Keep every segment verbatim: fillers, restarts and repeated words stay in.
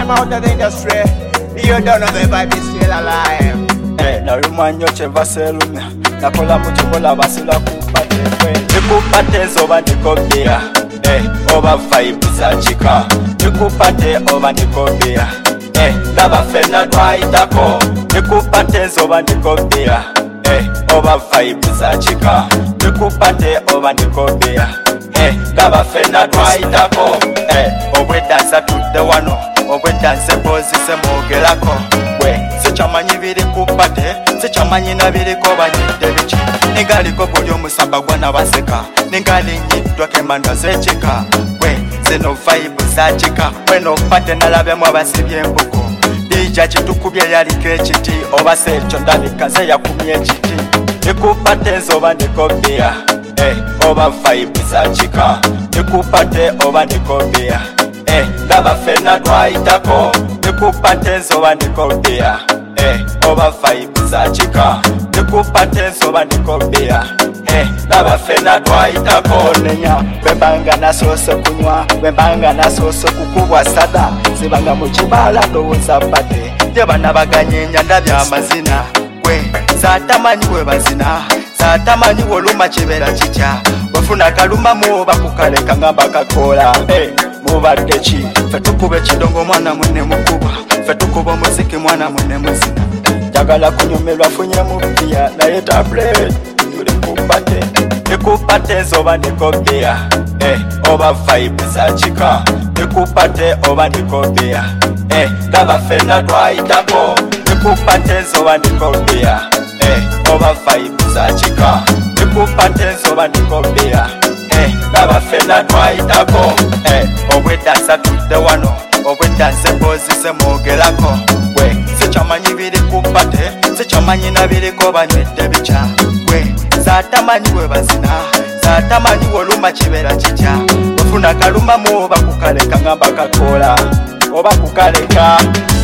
time out of the industry. You don't know the vibe is still alive. Eh, na rumanyo cheva selumya nakola mutubola basula kupate kwe nikupate zoba nikobia eh oba vibe za chika nikupate oba nikobia eh ndaba fena twaitako nikupate zoba nikobia eh oba vibe za chika nikupate oba nikobia eh ndaba fena twaitako eh obwe dansa tudde wano obwe danse pozi se mogelako we sechamanyi biri kupate sechamanyi na biri ko banyite bichi ningaliko buli omusamba gwana baseka ningali nyiddwa kemanda zechika we zeno vibe zachika weno pate nalabe mu abasibye embuko dija kitukubye yali kechiti oba secho ndabika ze yakumye chiti nikupate zoba nikobia eh oba vibe zachika nikupate oba nikobia eh ndaba fena twaitako nikupate zoba nikobia eh oba vibe za chika nikupate zoba nikobia eh ndaba fena twaitako nenya bembanga nasose kunywa bembanga nasose kukubwa sada sibanga mu kibala ndowooza badde je bana baganyenya ndabya amazina gwe zatamanyi we bazina zatamanyi woluma kibera kicha bafuna kaluma mu bakukaleka ngamba kakola eh mubadde ki fe tukube kidongo mwana munne mukuba fe tukuba muziki mwana munne muzina jagala kunyumelwa funye mupia naye tablet tuli kupate nikupate zoba nikobia eh oba vibe za chika nikupate oba nikobia eh ndaba fena twaitako nikupate zoba nikobia eh oba vibe za chika nikupate zoba nikobia eh ndaba fena twaitako eh obwe dansa tudde wano obwe danse pozi se mogelako we sechamanyi biri kupate sechamanyi na biri ko banywedde bicha we zatamanyi we bazina zatamanyi woluma kibera kicha ofuna kaluma mu bakukaleka ngamba kakola oba kukaleka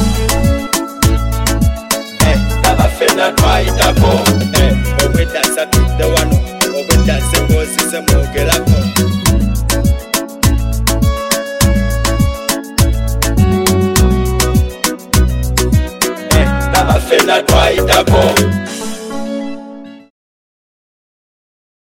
eh ndaba fena twaitako eh obwe dansa tudde wano obwe danse pozi se mogelako fena twaitako